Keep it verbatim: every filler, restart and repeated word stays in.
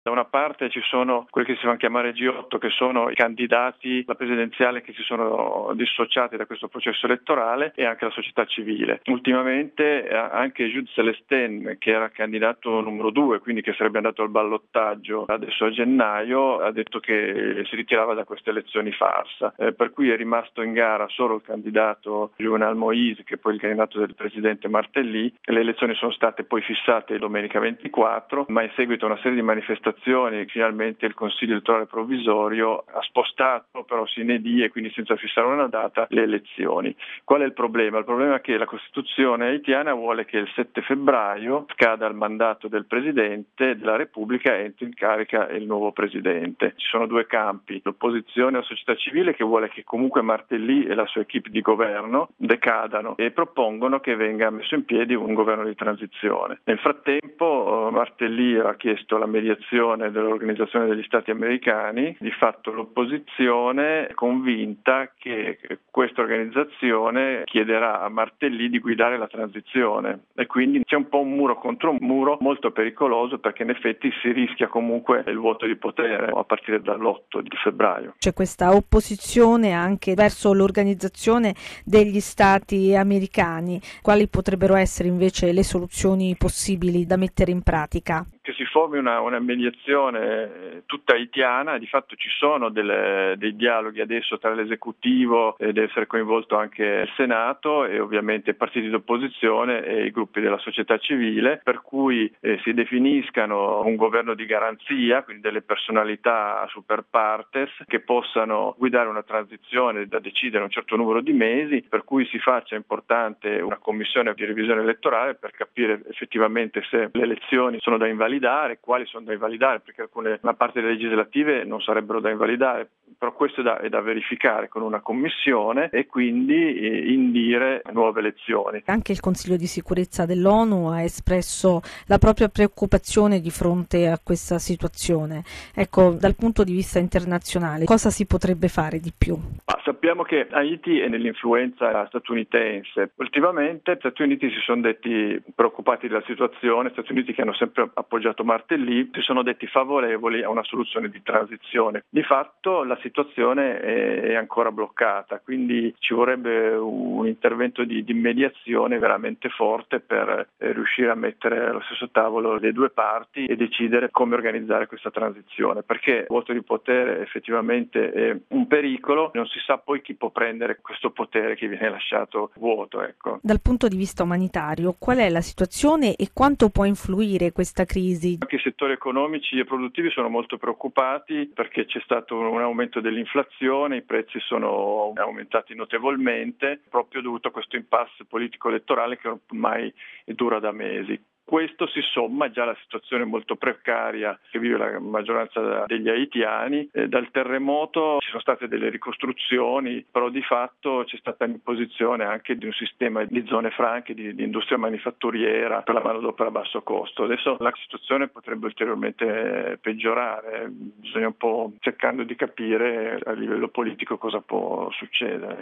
Da una parte ci sono quelli che si fanno chiamare G otto, che sono i candidati alla presidenziale che si sono dissociati da questo processo elettorale, e anche la società civile. Ultimamente anche Jude Celestin, che era candidato numero due, quindi che sarebbe andato al ballottaggio adesso a gennaio, ha detto che si ritirava da queste elezioni farsa, eh, per cui è rimasto in gara solo il candidato Juvenal Moïse, che è poi il candidato del presidente Martelly. Le elezioni sono state poi fissate domenica ventiquattro, ma in seguito a una serie di manifestazioni finalmente il Consiglio elettorale provvisorio ha spostato, però sine die, quindi senza fissare una data, le elezioni. Qual è il problema? Il problema è che la Costituzione haitiana vuole che il sette febbraio scada il mandato del Presidente della Repubblica e entri in carica il nuovo Presidente. Ci sono due campi: l'opposizione alla società civile, che vuole che comunque Martelly e la sua equipe di governo decadano, e propongono che venga messo in piedi un governo di transizione. Nel frattempo Martelly ha chiesto la mediazione dell'Organizzazione degli Stati Americani. Di fatto l'opposizione è convinta che questa organizzazione chiederà a Martelly di guidare la transizione, e quindi c'è un po' un muro contro un muro molto pericoloso, perché in effetti si rischia comunque il vuoto di potere a partire dall'otto di febbraio. C'è questa opposizione anche verso l'Organizzazione degli Stati Americani. Quali potrebbero essere invece le soluzioni possibili da mettere in pratica? Che si formi una, una mediazione tutta haitiana. Di fatto ci sono delle, dei dialoghi adesso tra l'esecutivo, e deve essere coinvolto anche il Senato e ovviamente i partiti d'opposizione e i gruppi della società civile, per cui eh, si definiscano un governo di garanzia, quindi delle personalità super partes che possano guidare una transizione da decidere un certo numero di mesi, per cui si faccia importante una commissione di revisione elettorale per capire effettivamente se le elezioni sono da invalidare, quali sono da invalidare, perché alcune, una parte delle legislative non sarebbero da invalidare, però questo è da, è da verificare con una commissione, e quindi eh, indire nuove elezioni. Anche il Consiglio di sicurezza dell'ONU ha espresso la propria preoccupazione di fronte a questa situazione. Ecco, dal punto di vista internazionale, cosa si potrebbe fare di più? Ma sappiamo che Haiti è nell'influenza statunitense. Ultimamente gli Stati Uniti si sono detti preoccupati della situazione, gli Stati Uniti che hanno sempre appoggiato Martelly si sono detti favorevoli a una soluzione di transizione. Di fatto la situazione è ancora bloccata, quindi ci vorrebbe un intervento di, di mediazione veramente forte per eh, riuscire a mettere allo stesso tavolo le due parti e decidere come organizzare questa transizione, perché il vuoto di potere effettivamente è un pericolo, non si sa poi chi può prendere questo potere che viene lasciato vuoto. Ecco. Dal punto di vista umanitario, qual è la situazione e quanto può influire questa crisi? Anche i settori economici e produttivi sono molto preoccupati, perché c'è stato un aumento dell'inflazione, i prezzi sono aumentati notevolmente, proprio dovuto a questo impasse politico-elettorale che ormai dura da mesi. Questo si somma già alla situazione molto precaria che vive la maggioranza degli haitiani. Eh, dal terremoto ci sono state delle ricostruzioni, però di fatto c'è stata l'imposizione anche di un sistema di zone franche, di, di industria manifatturiera per la manodopera a basso costo. Adesso la situazione potrebbe ulteriormente peggiorare, bisogna un po' cercando di capire a livello politico cosa può succedere.